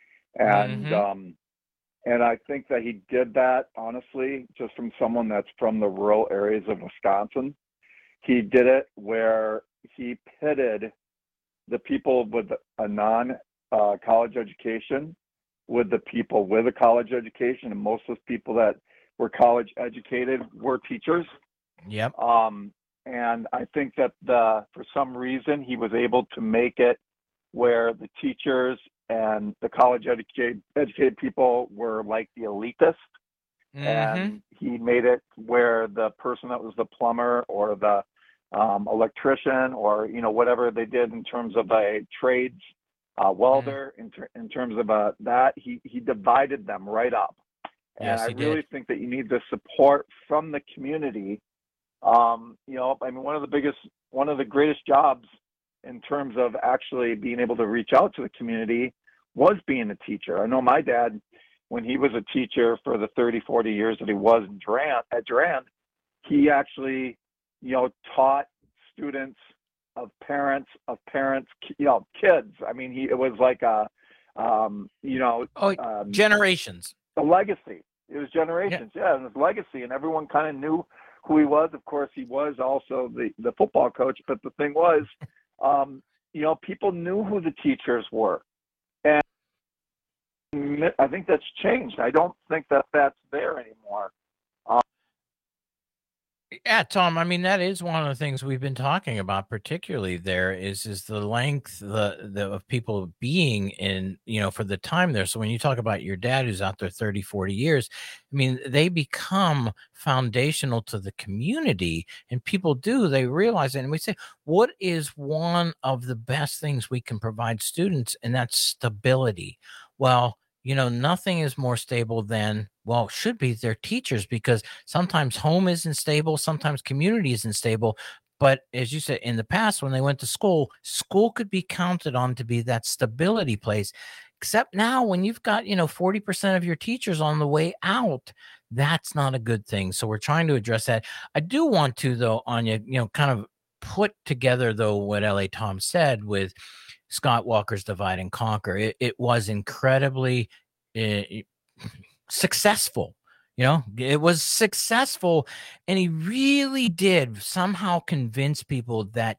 And I think that he did that, honestly, just from someone that's from the rural areas of Wisconsin. He did it where he pitted the people with a non-college education with the people with a college education, and most of those people that were college educated were teachers. Yep. And I think that for some reason he was able to make it where the teachers and the college educated people were like the elitist. Mm-hmm. And he made it where the person that was the plumber or the electrician or, whatever they did in terms of a trades welder, in terms of that, he divided them right up. Yes, and I he really did. think that you need the support from the community. One of the greatest jobs in terms of actually being able to reach out to the community was being a teacher. I know my dad, when he was a teacher for the 30, 40 years that he was at Durand, he actually, taught students of parents, kids. I mean, it was like generations. A legacy. It was generations. Yeah, and it was legacy. And everyone kind of knew who he was. Of course, he was also the football coach. But the thing was, people knew who the teachers were. And I think that's changed. I don't think that that's there anymore. Yeah, Tom, I mean, that is one of the things we've been talking about, particularly there is the length of people being in, for the time there. So when you talk about your dad who's out there 30, 40 years, I mean, they become foundational to the community, and people they realize it. And we say, what is one of the best things we can provide students? And that's stability. Well, nothing is more stable than, should be their teachers, because sometimes home isn't stable, sometimes community isn't stable. But as you said, in the past, when they went to school could be counted on to be that stability place. Except now, when you've got, 40% of your teachers on the way out, that's not a good thing. So we're trying to address that. I do want to, though, Anya, kind of put together, though, what L.A. Tom said with Scott Walker's Divide and Conquer. It was incredibly successful. It was successful, and he really did somehow convince people that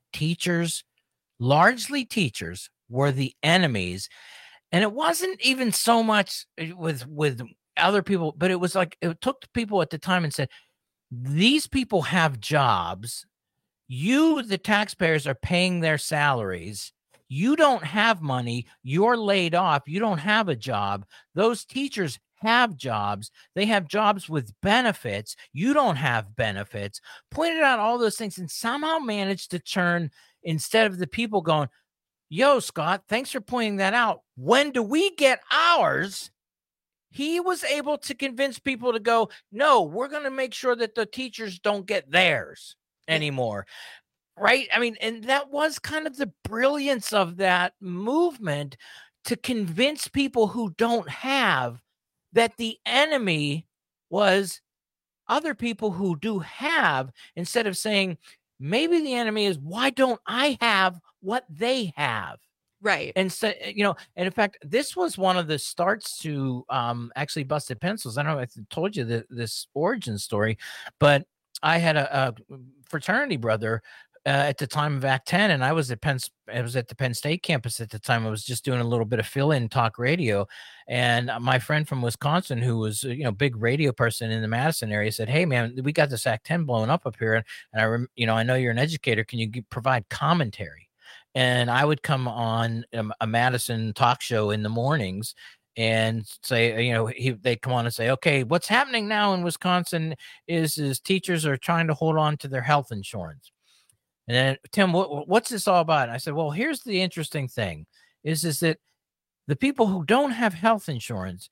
largely teachers, were the enemies. And it wasn't even so much with other people, but it was like, it took people at the time and said, these people have jobs. You, the taxpayers, are paying their salaries. You don't have money. You're laid off. You don't have a job. Those teachers have jobs. They have jobs with benefits. You don't have benefits. Pointed out all those things and somehow managed to turn, instead of the people going, yo, Scott, thanks for pointing that out. When do we get ours? He was able to convince people to go, no, we're going to make sure that the teachers don't get theirs anymore. Right? I mean, and that was kind of the brilliance of that movement, to convince people who don't have that the enemy was other people who do have, instead of saying, maybe the enemy is, why don't I have what they have? Right. And so, and in fact, this was one of the starts to actually Busted Pencils. I don't know if I told you this origin story, but I had a fraternity brother at the time of Act 10, and I was at the Penn State campus at the time. I was just doing a little bit of fill-in talk radio, and my friend from Wisconsin, who was big radio person in the Madison area, said, "Hey man, we got this Act 10 blowing up here, and I know you're an educator. Can you provide commentary?" And I would come on a Madison talk show in the mornings and say, they'd come on and say, okay, what's happening now in Wisconsin is teachers are trying to hold on to their health insurance. And then, Tim, what's this all about? And I said, well, here's the interesting thing is that the people who don't have health insurance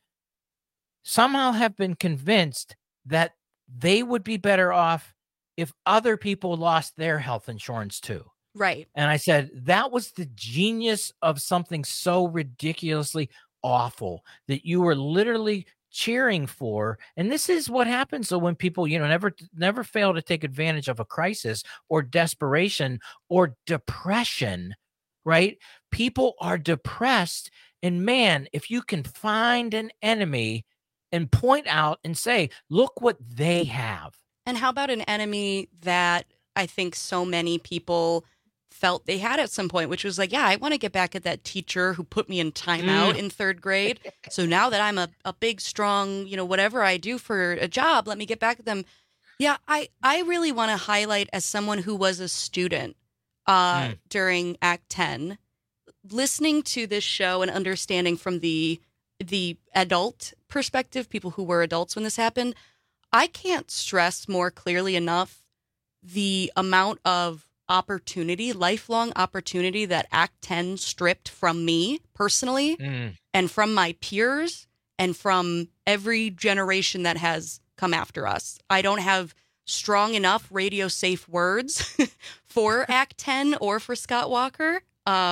somehow have been convinced that they would be better off if other people lost their health insurance too. Right. And I said, that was the genius of something so ridiculously awful that you were literally cheering for. And this is what happens. So when people, never fail to take advantage of a crisis or desperation or depression, right? People are depressed. And man, if you can find an enemy and point out and say, look what they have. And how about an enemy that I think so many people felt they had at some point, which was like, yeah, I want to get back at that teacher who put me in timeout in third grade. So now that I'm a big, strong, whatever I do for a job, let me get back at them. Yeah, I really want to highlight, as someone who was a student during Act 10, listening to this show and understanding from the adult perspective, people who were adults when this happened, I can't stress more clearly enough the amount of opportunity, lifelong opportunity that Act 10 stripped from me personally and from my peers and from every generation that has come after us. I don't have strong enough radio safe words for Act 10 or for Scott Walker.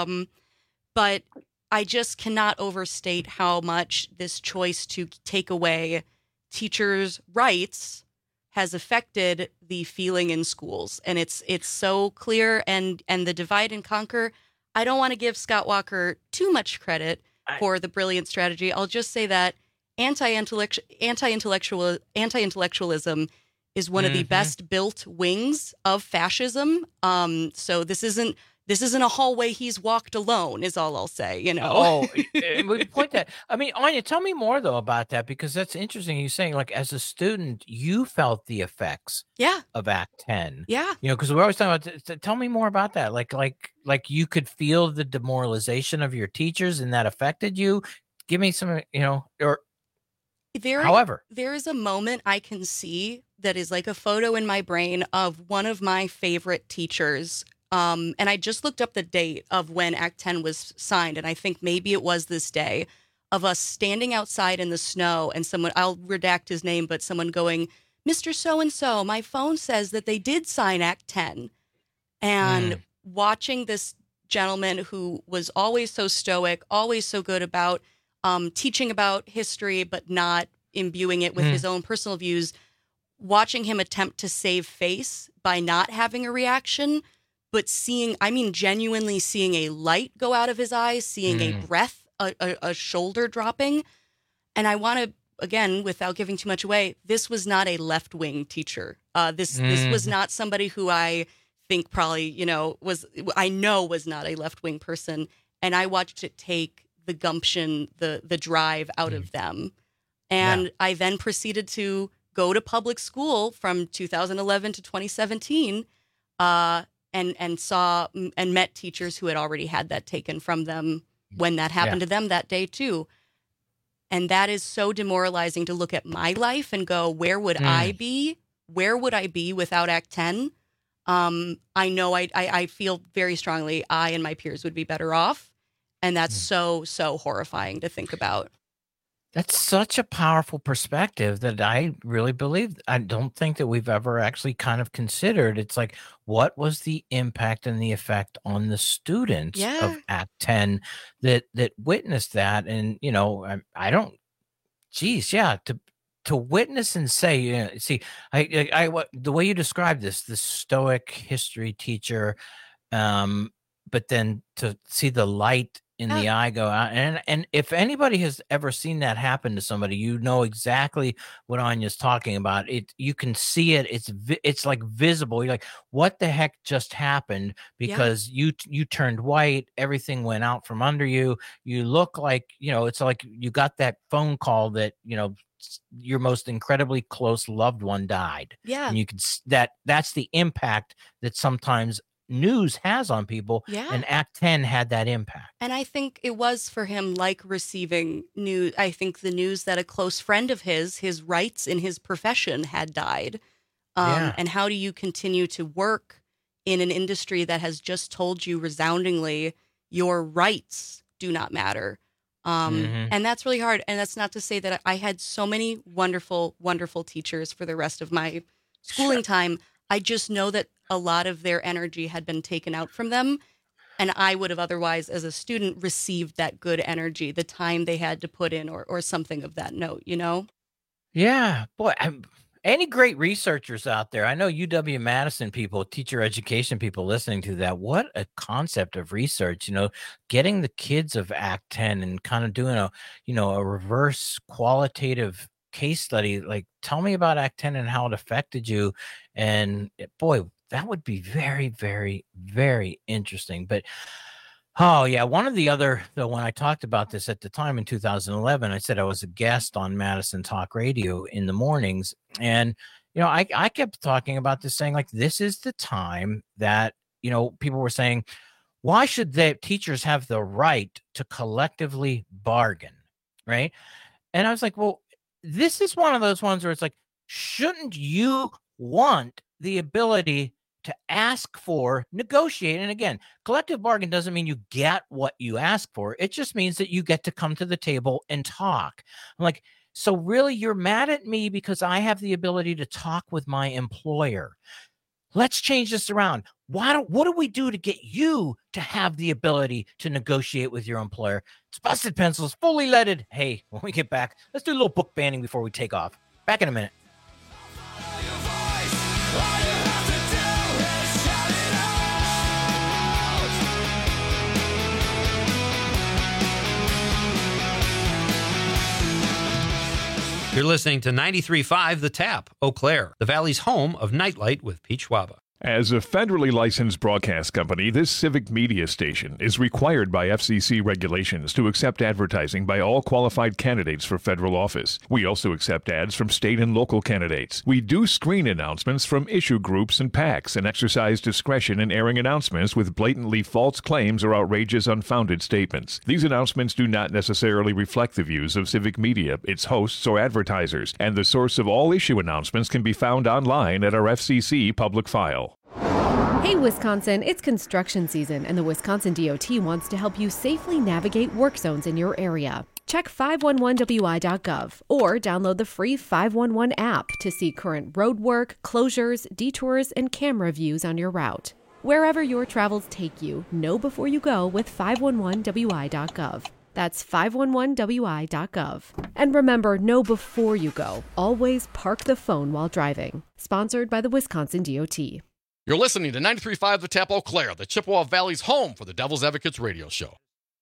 But I just cannot overstate how much this choice to take away teachers' rights has affected the feeling in schools. And it's so clear. And the divide and conquer, I don't want to give Scott Walker too much credit for the brilliant strategy. I'll just say that anti-intellectualism is one of the best built wings of fascism. So this isn't a hallway he's walked alone, is all I'll say, you know. Oh, we point that. I mean, Anya, tell me more though about that, because that's interesting. You're saying, like, as a student, you felt the effects of Act 10. Yeah. You know, because we're always talking about, tell me more about that. Like you could feel the demoralization of your teachers and that affected you. Give me some, you know, or however. There is a moment I can see that is like a photo in my brain of one of my favorite teachers. And I just looked up the date of when Act 10 was signed, and I think maybe it was this day, of us standing outside in the snow and someone, I'll redact his name, but someone going, Mr. So-and-so, my phone says that they did sign Act 10. And watching this gentleman who was always so stoic, always so good about teaching about history, but not imbuing it with his own personal views, watching him attempt to save face by not having a reaction, but genuinely seeing a light go out of his eyes, seeing a breath, a shoulder dropping. And I want to, again, without giving too much away, this was not a left-wing teacher. This was not somebody who I think probably, you know, was not a left-wing person. And I watched it take the gumption, the drive out of them. And I then proceeded to go to public school from 2011 to 2017, and saw and met teachers who had already had that taken from them when that happened to them that day too. And that is so demoralizing to look at my life and go, where would I be? Where would I be without Act 10? I know I feel very strongly I and my peers would be better off. And that's so horrifying to think about. That's such a powerful perspective that I really believe. I don't think that we've ever actually kind of considered. It's like, what was the impact and the effect on the students of Act 10 that witnessed that? And, you know, I don't, to witness and say, you know, see, the way you described this stoic history teacher, but then to see the light in the eye go out. And if anybody has ever seen that happen to somebody, you know exactly what Anya's talking about. You can see it. It's like visible. You're like, what the heck just happened? Because you turned white. Everything went out from under you. You look like, you know, it's like you got that phone call that, you know, your most incredibly close loved one died. Yeah. And you can, that's the impact that sometimes news has on people. And Act 10 had that impact. And I think it was for him like receiving news. I think the news that a close friend of his rights in his profession had died. And how do you continue to work in an industry that has just told you resoundingly your rights do not matter? And that's really hard. And that's not to say that I had so many wonderful, wonderful teachers for the rest of my schooling time. I just know that a lot of their energy had been taken out from them. And I would have otherwise, as a student, received that good energy, the time they had to put in or something of that note, you know? Yeah. Boy, any great researchers out there? I know UW-Madison people, teacher education people listening to that. What a concept of research, you know, getting the kids of Act 10 and kind of doing a reverse qualitative case study. Like, tell me about Act 10 and how it affected you. And boy, that would be very, very, very interesting. But one of the other, though, when I talked about this at the time in 2011, I said I was a guest on Madison Talk Radio in the mornings. And, you know, I kept talking about this, saying, like, this is the time that, you know, people were saying, why should teachers have the right to collectively bargain? Right. And I was like, well, this is one of those ones where it's like, shouldn't you want the ability to ask for, negotiate? And again, collective bargain doesn't mean you get what you ask for. It just means that you get to come to the table and talk. I'm like, so really you're mad at me because I have the ability to talk with my employer. Let's change this around. What do we do to get you to have the ability to negotiate with your employer? It's Busted Pencils, fully leaded. Hey, when we get back, let's do a little book banning before we take off. Back in a minute. You're listening to 93.5 The Tap, Eau Claire, the Valley's home of Nightlight with Pete Schwaba. As a federally licensed broadcast company, this civic media station is required by FCC regulations to accept advertising by all qualified candidates for federal office. We also accept ads from state and local candidates. We do screen announcements from issue groups and PACs and exercise discretion in airing announcements with blatantly false claims or outrageous, unfounded statements. These announcements do not necessarily reflect the views of civic media, its hosts, or advertisers, and the source of all issue announcements can be found online at our FCC public file. Hey Wisconsin, it's construction season and the Wisconsin DOT wants to help you safely navigate work zones in your area. Check 511wi.gov or download the free 511 app to see current road work, closures, detours, and camera views on your route. Wherever your travels take you, know before you go with 511wi.gov. That's 511wi.gov. And remember, know before you go. Always park the phone while driving. Sponsored by the Wisconsin DOT. You're listening to 93.5 The Tap, Eau Claire, the Chippewa Valley's home for the Devil's Advocates radio show.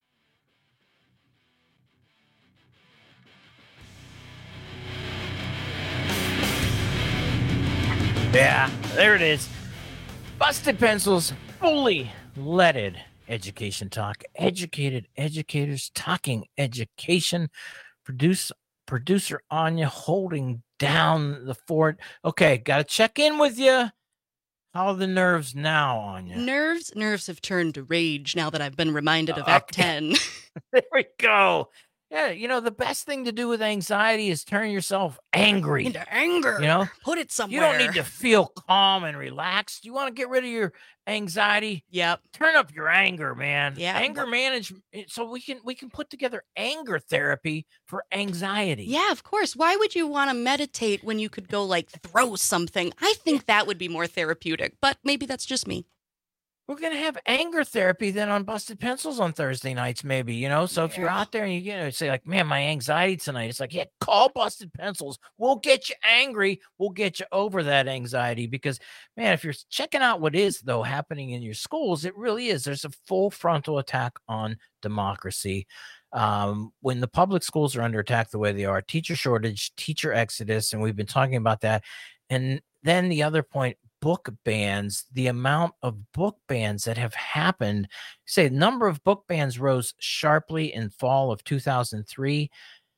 Yeah, there it is. Busted Pencils, fully leaded education talk. Educated educators talking education. Producer Anya holding down the fort. Okay, got to check in with you. How are the nerves now, Anya? Nerves have turned to rage now that I've been reminded of Act 10. There we go. Yeah, the best thing to do with anxiety is turn yourself angry. Into anger. Put it somewhere. You don't need to feel calm and relaxed. You want to get rid of your anxiety? Yep. Turn up your anger, man. Yeah. Anger management. So we can put together anger therapy for anxiety. Yeah, of course. Why would you want to meditate when you could go throw something? I think that would be more therapeutic, but maybe that's just me. We're going to have anger therapy then on Busted Pencils on Thursday nights, maybe, So if you're out there and you say man, my anxiety tonight, it's yeah, call Busted Pencils. We'll get you angry. We'll get you over that anxiety because, man, if you're checking out what is, though, happening in your schools, it really is. There's a full frontal attack on democracy. When the public schools are under attack the way they are, teacher shortage, teacher exodus, and we've been talking about that. And then the other point, book bans, the amount of book bans that have happened. Say the number of book bans rose sharply in fall of 2020,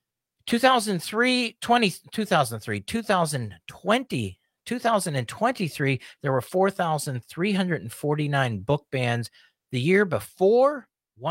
2023, there were 4,349 book bans. The year before,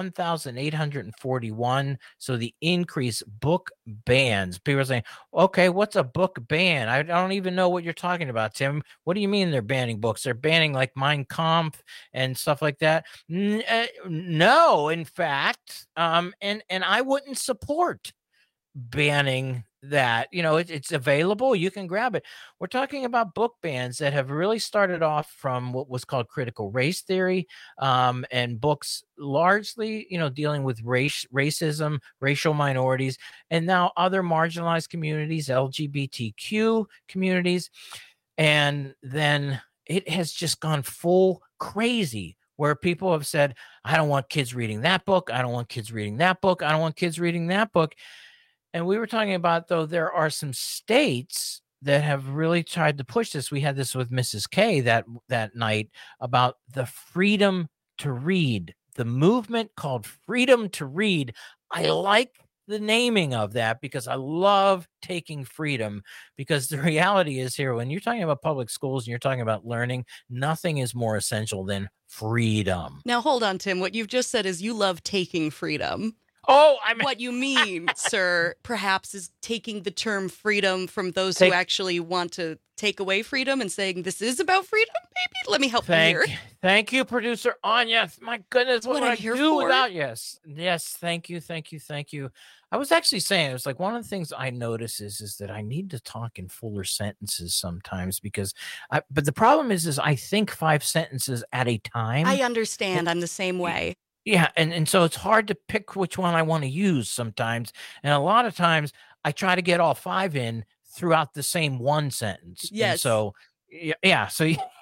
1,841. So the increase book bans. People are saying, okay, what's a book ban? I don't even know what you're talking about, Tim. What do you mean they're banning books? They're banning Mein Kampf and stuff like that. No, in fact, and I wouldn't support banning that. It's available, you can grab it. We're talking about book bans that have really started off from what was called critical race theory, and books largely dealing with racism, racial minorities, and now other marginalized communities, LGBTQ communities. And then it has just gone full crazy where people have said, I don't want kids reading that book, I don't want kids reading that book, I don't want kids reading that book. And we were talking about, though, there are some states that have really tried to push this. We had this with Mrs. K that night about the freedom to read, the movement called Freedom to Read. I like the naming of that because I love taking freedom, because the reality is here, when you're talking about public schools and you're talking about learning, nothing is more essential than freedom. Now, hold on, Tim. What you've just said is you love taking freedom. Oh, what you mean, sir, perhaps is taking the term freedom from those who actually want to take away freedom and saying this is about freedom. Maybe let me help you here. Thank you, producer Anya. My goodness, what would I do without? Yes, thank you. I was actually saying, it was one of the things I notice is that I need to talk in fuller sentences sometimes but the problem is I think 5 sentences at a time. I understand. I'm the same way. Yeah, and so it's hard to pick which one I want to use sometimes. And a lot of times I try to get all 5 in throughout the same one sentence. Yes. And so, yeah. So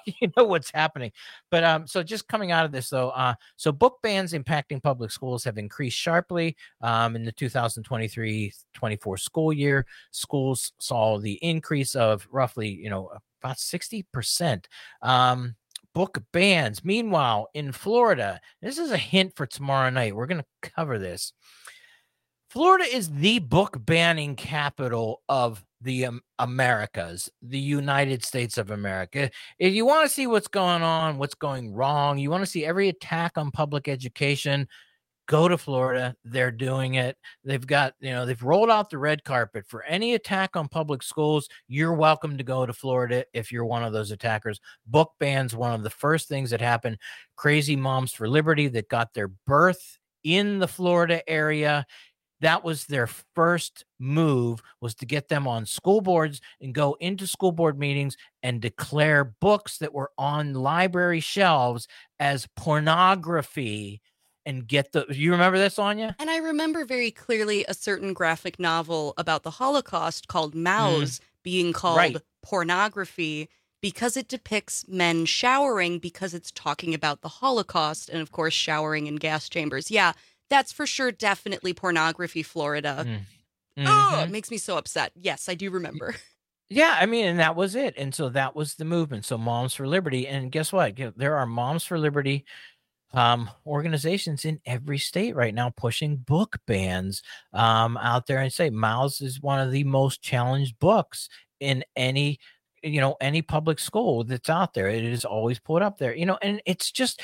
you know what's happening. But so just coming out of this though, so book bans impacting public schools have increased sharply in the 2023-24 school year. Schools saw the increase of roughly, about 60%. Book bans. Meanwhile, in Florida, this is a hint for tomorrow night. We're going to cover this. Florida is the book banning capital of the Americas, the United States of America. If you want to see what's going on, what's going wrong, you want to see every attack on public education, go to Florida. They're doing it. They've got, they've rolled out the red carpet for any attack on public schools. You're welcome to go to Florida if you're one of those attackers. Book bans, one of the first things that happened. Crazy Moms for Liberty that got their birth in the Florida area. That was their first move, was to get them on school boards and go into school board meetings and declare books that were on library shelves as pornography. And you remember this, Anya? And I remember very clearly a certain graphic novel about the Holocaust called Mouse being called pornography because it depicts men showering, because it's talking about the Holocaust and, of course, showering in gas chambers. Yeah, that's for sure definitely pornography, Florida. Oh, it makes me so upset. Yes, I do remember. Yeah, I mean, and that was it. And so that was the movement. So Moms for Liberty. And guess what? There are Moms for Liberty organizations in every state right now pushing book bans out there, and say Mouse is one of the most challenged books in any public school that's out there. It is always put up there, and it's just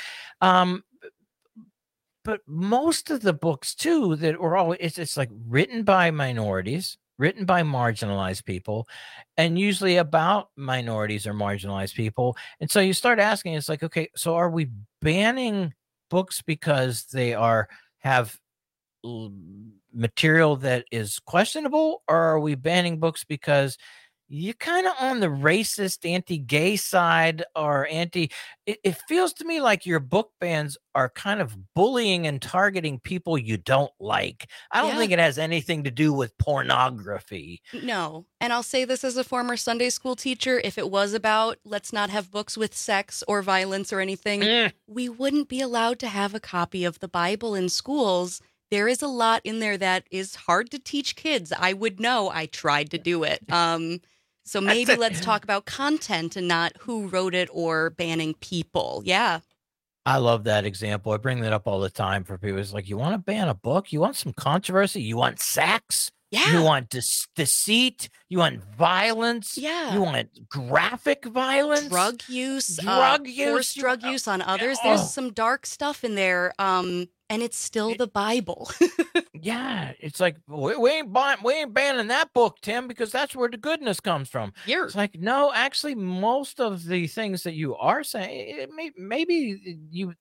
but most of the books too that were all it's like written by minorities, written by marginalized people, and usually about minorities or marginalized people. And so you start asking, it's like, okay, so are we banning books because they have material that is questionable, or are we banning books because you're kind of on the racist, anti-gay side, or it feels to me like your book bans are kind of bullying and targeting people you don't like. I don't think it has anything to do with pornography. No. And I'll say this as a former Sunday school teacher. If it was about let's not have books with sex or violence or anything, we wouldn't be allowed to have a copy of the Bible in schools. There is a lot in there that is hard to teach kids. I would know. I tried to do it. So maybe let's talk about content and not who wrote it or banning people. Yeah. I love that example. I bring that up all the time for people. It's like, you want to ban a book? You want some controversy? You want sex? Yeah. You want deceit? You want violence? Yeah. You want graphic violence? Drug use? Forced drug use on others. There's some dark stuff in there. And it's still the Bible. Yeah, it's like we ain't banning that book, Tim, because that's where the goodness comes from. It's like, no, actually, most of the things that you are saying, maybe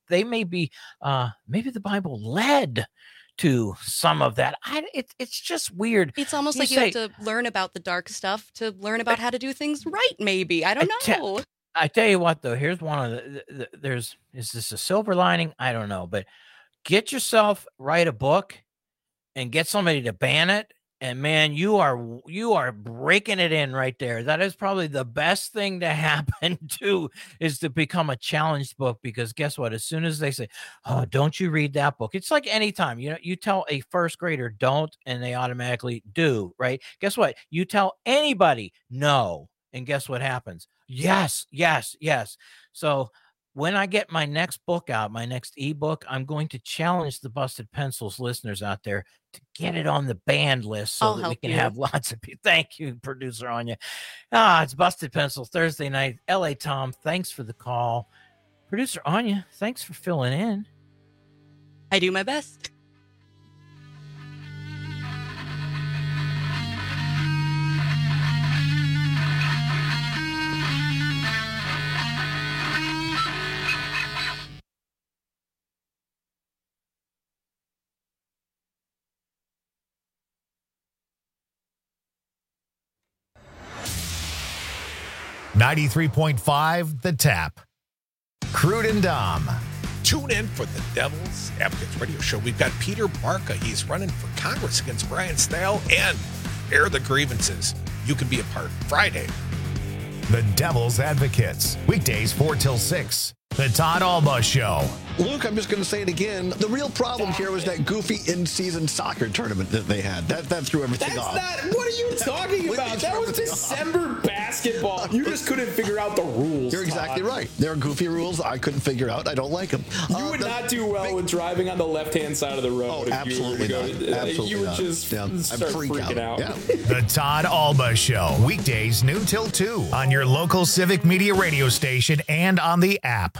the Bible led to some of that. It's just weird. It's almost like you have to learn about the dark stuff to learn about how to do things right. Maybe I don't know. I tell you what, though, here's one of is this a silver lining? I don't know, but get yourself, write a book and get somebody to ban it. And man, you are breaking it in right there. That is probably the best thing to happen is to become a challenged book, because guess what? As soon as they say, oh, don't you read that book? It's like anytime, you tell a first grader don't, and they automatically do, right? Guess what? You tell anybody no, and guess what happens? Yes, yes, yes. So when I get my next book out, my next ebook, I'm going to challenge the Busted Pencils listeners out there to get it on the banned list so that we can have lots of people. Thank you, producer Anya. It's Busted Pencil Thursday night. LA Tom, thanks for the call. Producer Anya, thanks for filling in. I do my best. .5 The Tap. Crude and Dom. Tune in for the Devil's Advocates Radio Show. We've got Peter Barca. He's running for Congress against Brian Stahel, and air the grievances. You can be a part Friday. The Devil's Advocates. Weekdays 4 till 6. The Todd Alba Show. Luke, I'm just going to say it again. The real problem here was that goofy in-season soccer tournament that they had. That threw everything off. What are you talking about? That was December basketball. You just couldn't figure out the rules. You're exactly right. There are goofy rules I couldn't figure out. I don't like them. You would not do well with driving on the left-hand side of the road. Oh, absolutely not. Absolutely you would not. just start freaking out. Yeah. The Todd Alba Show. Weekdays noon till 2 on your local Civic Media radio station and on the app.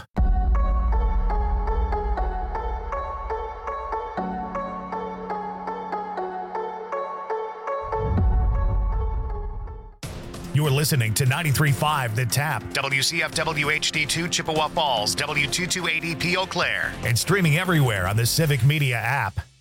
You're listening to 93.5 The Tap, WCFW HD2 Chippewa Falls, W228EP Eau Claire, and streaming everywhere on the Civic Media app.